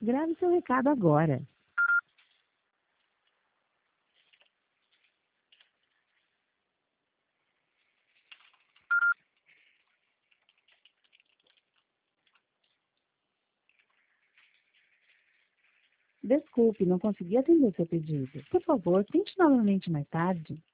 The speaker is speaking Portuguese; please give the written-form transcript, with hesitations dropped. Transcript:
Grave seu recado agora. Desculpe, não consegui atender seu pedido. Por favor, tente novamente mais tarde.